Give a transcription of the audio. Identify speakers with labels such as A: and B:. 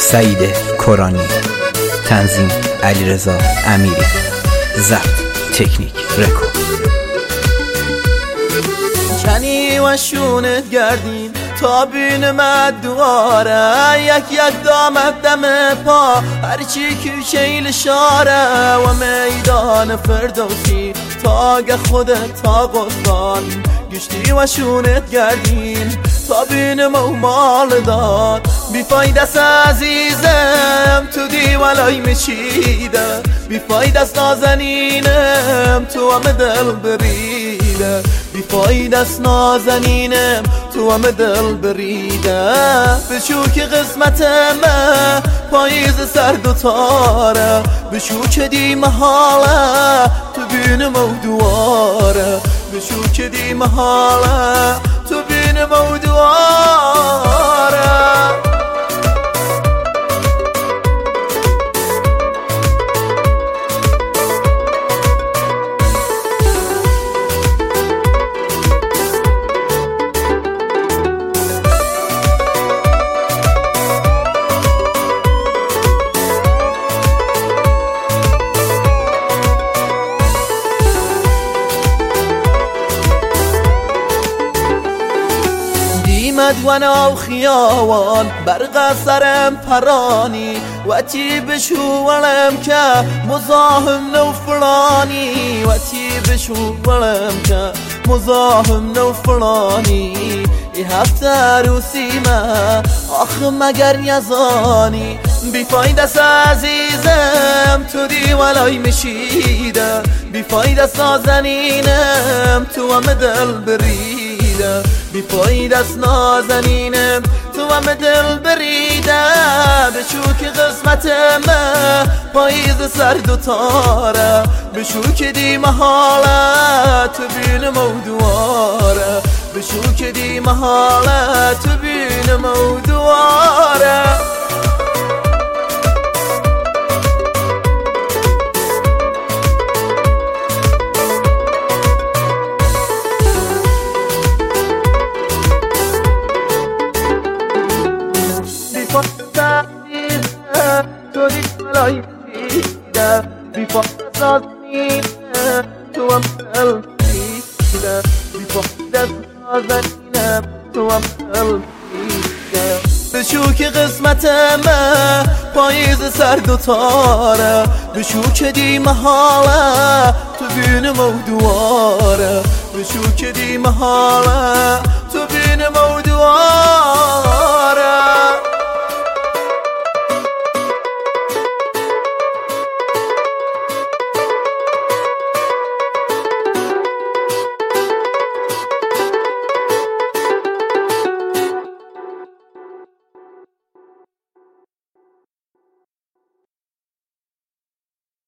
A: سعید کرانی، تنظیم علیرضا امیری، ضبط تکنیک رکورد.
B: کنی و شونت گردیم تا بینم دواره، یک دامت دم پا هرچی که شیل شاره و میدان فردوسی تا خودت تا قربان گشتی و شونت گردیم تا بینم و مال داد بیفاید است عزیزم تو دیوالای میچیده، بیفاید است نازنینم تو همه دل بریده، بیفاید است نازنینم تو همه دل بریده. بشو که قسمت من پاییز سرد و تاره، بشو که دی محاله تو بینم و دواره، بشو که دی محاله تو بینم و دواره. مدونا و خیاوان برق سرم پرانی و تی بشو ولم که مزاحم نو فلانی، و تی بشو ولم که مزاحم نو فلانی. ای هفته روسی ما آخ مگر یزانی بیفاید است عزیزم تو دیوالای میشیده، بیفاید است نازنینم تو همه دل بریده، بیفاید است نازنینم تو همه دل بریده. بشو که قسمت من پاییز سرد و تاره، بشو که دی محاله تو بینم و دواره، بشو که دی محاله تو بینم و دواره. تو دیوالای میچیده، بیفاید است نازنینم تو هم دل بریده، بیفاید است نازنینم تو هم دل بریده. بشو که قسمت من پاییز سرد و تاره، بشو که دی محاله تو بینم و دواره، بشو که دی محاله تو بینم و دواره.